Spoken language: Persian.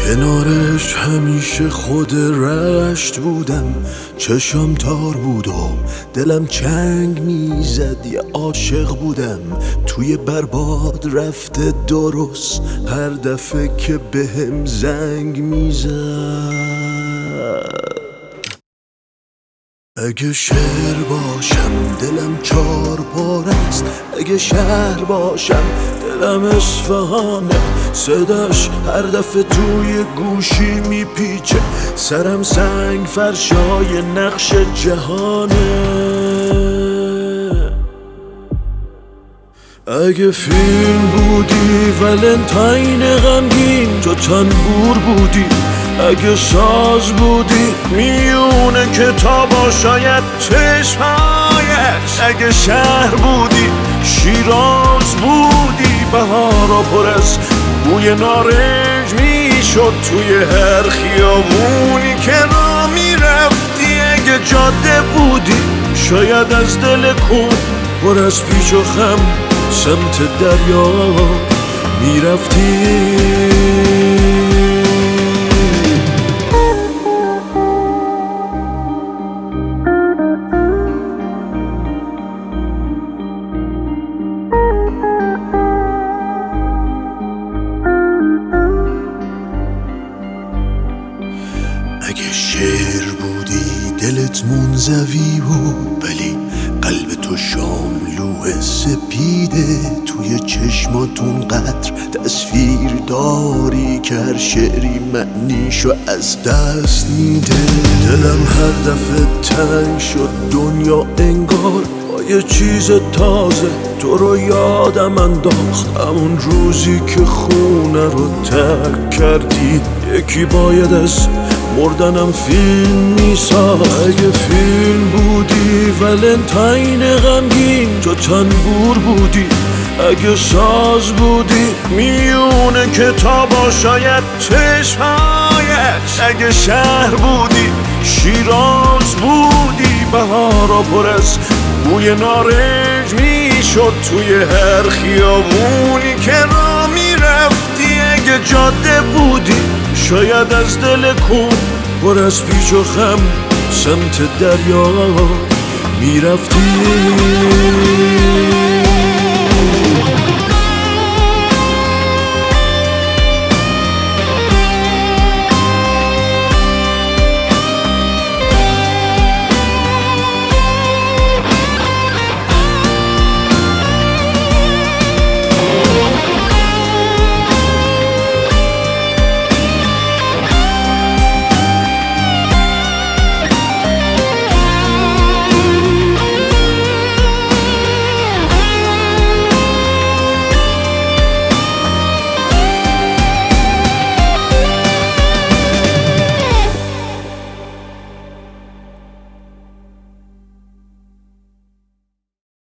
کنارش همیشه خود رشت بودم، چشم تار بود و دلم چنگ میزد، یه عاشق بودم توی برباد رفته درست هر دفعه که بهم زنگ میزد. اگه شعر باشم دلم چار پاره است، اگه شهر باشم دلم اصفهانه، صداش هر دفعه توی گوشی میپیچه، سرم سنگ فرشای نقش جهانه. اگه فیلم بودی ولنتاین غمگین تو تنبور بودی، اگه ساز بودی میونه کتابا شاید چشمایش، اگه شهر بودی شیراز بودی بهارا پر از بوی نارنج میشد توی هر خیابونی که را میرفتی، اگه جاده بودی شاید از دل کوه پر از پیچ و خم سمت دریا میرفتی. اگه شعر بودی دلت منزوی بود، ولی قلب تو شاملو سپیده، توی چشماتون قطر تصویر داری که هر شعری معنیشو از دست میده. دلم هر دفعه تنگ شد دنیا انگار با یه چیز تازه تو رو یادم انداخت، همون روزی که خونه رو ترک کردی، یکی باید از مردنم فیلم میساخت. اگه فیلم بودی ولنتاین غمگین تو تنبور بودی، اگه ساز بودی میونه کتابا شاید چشمایش، اگه شهر بودی شیراز بودی بهارا پر از بوی نارنج میشد توی هر خیابونی که را میرفتی، اگه جاده بودی شاید از دل کوه پر از پیچ و خم سمت دریا میرفتی.